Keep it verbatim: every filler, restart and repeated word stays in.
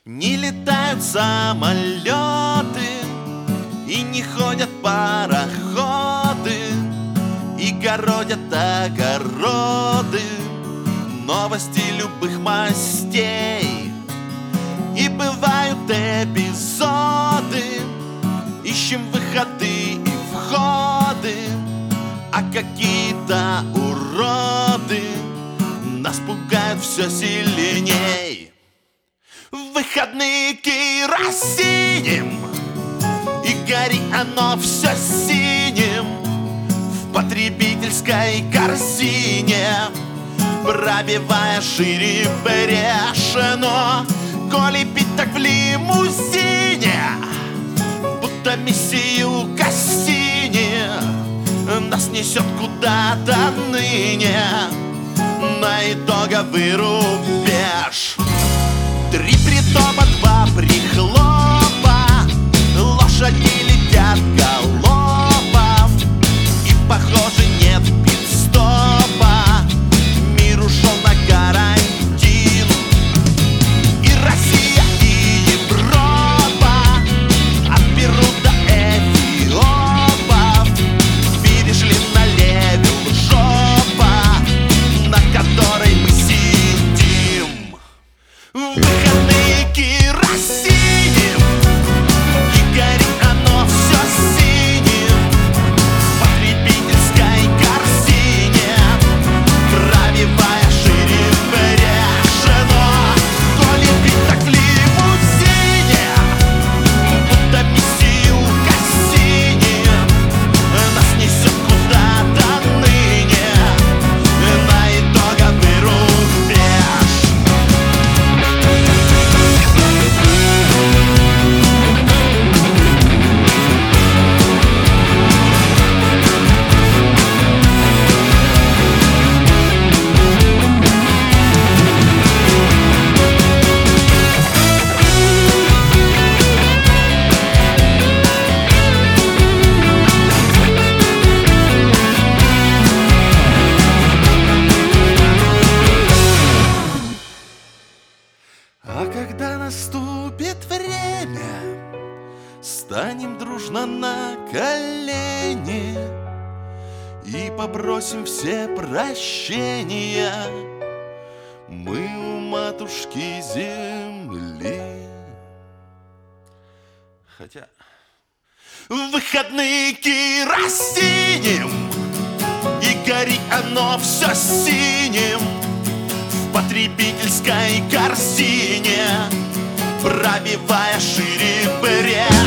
Не летают самолеты и не ходят пароходы, и городят огороды новости любых мастей. И бывают эпизоды, ищем выходы и входы, а какие-то уроды нас пугают все сильней. В выходные керосинем, и горит оно все синим в потребительской корзине, пробивая шире брешено. Коли пить так в лимузине, будто миссию Кассини, нас несет куда-то ныне на итоговый рубеж. Три притопа, два прихлопа, лошади летят галопом, и, похоже, нет пит-стопа. Мир ушел на карантин, и Россия, и Европа от Перу до Эфиопов перешли на левел жопа, на которой мы сидим. Выходные керосинем, и горит оно все синим в потребительской корзине, пробивая шире брешено. Коли пить так в лимузине, будто миссию Кассини, нас несет куда-то ныне на итоговый рубеж. А когда наступит время, станем дружно на колени и попросим все прощения мы у матушки земли. Хотя в выходные керосинем, и горит оно все синим в потребительской корзине, пробивая шире брех.